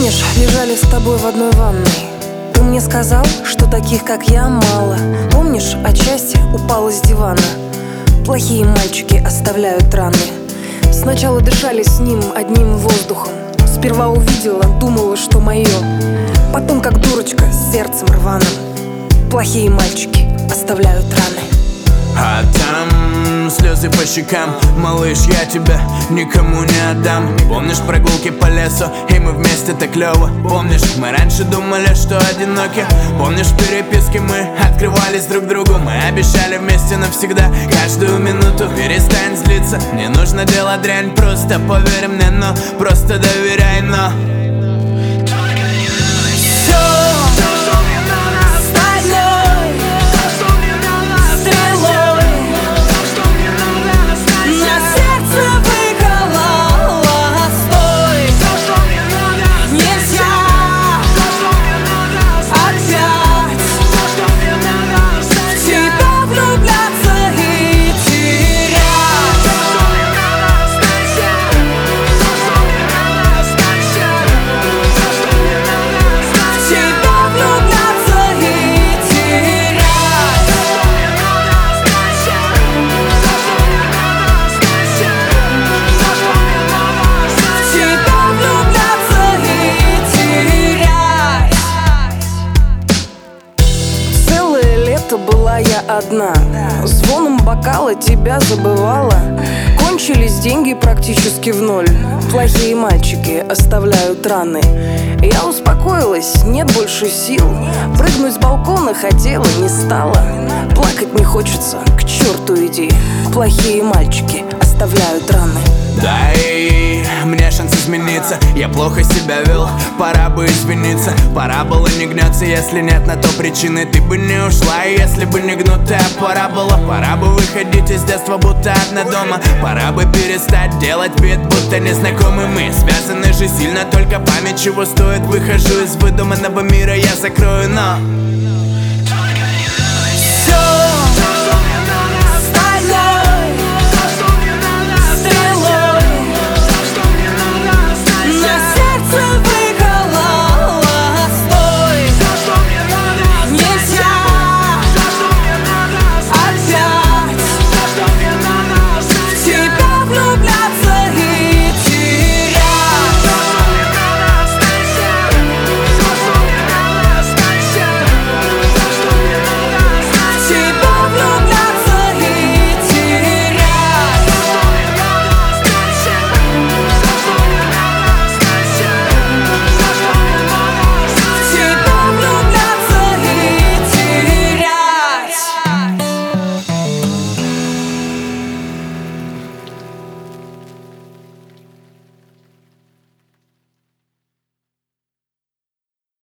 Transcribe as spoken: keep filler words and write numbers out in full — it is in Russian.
Помнишь, лежали с тобой в одной ванной? Ты мне сказал, что таких, как я, мало. Помнишь, от счастья упала с дивана? Плохие мальчики оставляют раны. Сначала дышали с ним одним воздухом. Сперва увидела, думала, что мое. Потом, как дурочка, с сердцем рваным. Плохие мальчики оставляют раны. А там слезы по щекам. Малыш, я тебя никому не отдам. Помнишь прогулки по лесу, и мы вместе так клёво? Помнишь, мы раньше думали, что одиноки? Помнишь, переписки мы открывались друг другу? Мы обещали вместе навсегда, каждую минуту. Перестань злиться, не нужно делать дрянь. Просто поверь мне, но просто доверяй, но была я одна, звоном бокала тебя забывала. Кончились деньги практически в ноль. Плохие мальчики оставляют раны. Я успокоилась, нет больше сил. Прыгнуть с балкона хотела, не стала. Плакать не хочется, к черту иди. Плохие мальчики оставляют раны. Дай мне шанс измениться. Я плохо себя вел, пора бы извиниться. Пора было не гнаться, если нет на то причины. Ты бы не ушла, если бы не гнутая пора была. Пора бы выходить из детства, будто одна дома. Пора бы перестать делать вид, будто незнакомы мы. Связаны же сильно, только память чего стоит. Выхожу из выдуманного мира, я закрою, но все.